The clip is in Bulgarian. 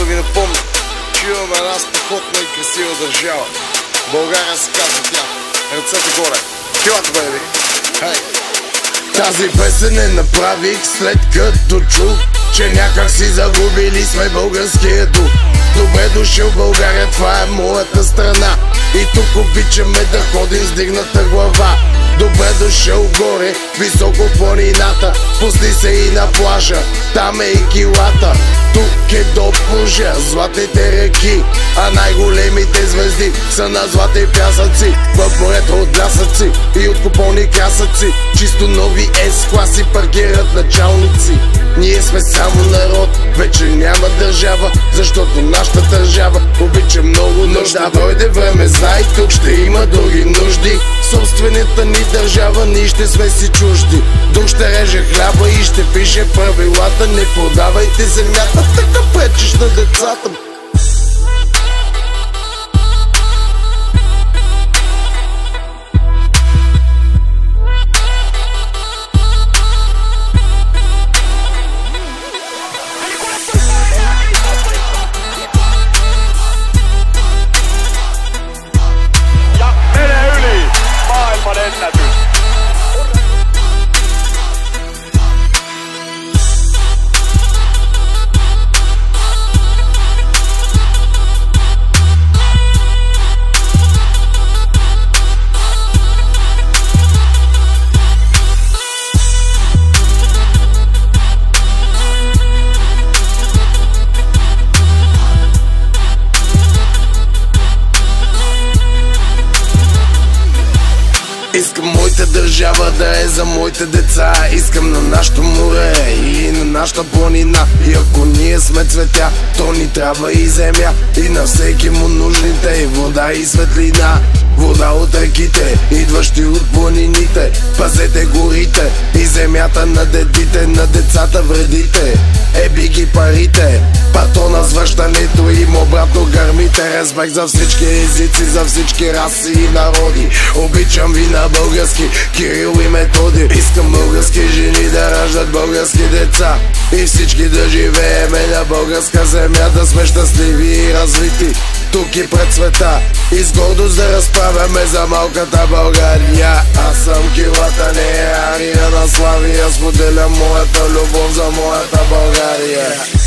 да ви напомня, че имаме една страхотна и красива държава. България се казва тя. Ръцете горе. Килата, бейби. Хей! Тази песен не направих след като чух, че някак си загубили сме българския дух. Добре дошъл България, това е моята страна, и тук обичаме да ходим с дигната глава. Добре дошъл горе, високо в планината, пусни се и на плажа, там е и килата. Тук е до Божа, златните реки, а най-големите звезди са на злати пясъци. В морето от лясъци и от купони красъци, чисто нови S-класи паркират началници. Ние сме само народ, вече няма държава, защото нашата държава обича много нужда. Ще дойде време, знай, тук ще има други нужди. Собствената ни държава, ние ще сме си чужди. Тук ще реже хляба и ще пише правилата. Не продавайте земята, така пречиш на децата. Искам моята държава да е за моите деца. Искам на нашото море и на нашата планина. И ако ние сме цветя, то ни трябва и земя, и на всеки му нужните и вода и светлина. Вода от реките, идващи от планините. Пазете горите и земята на дедите. На децата вредите, еби ги парите. Патона с връщането им обратно гърмите. Респект за всички езици, за всички раси и народи. Обичам ви на български, Кирил и Методи. Искам български жени да раждат български деца, и всички да живееме на българска земя. Да сме щастливи и развити тук и пред света, и с гордост да разправяме за малката България. Аз съм килата, не е Ария на Славия. Споделям моята любов за моята България.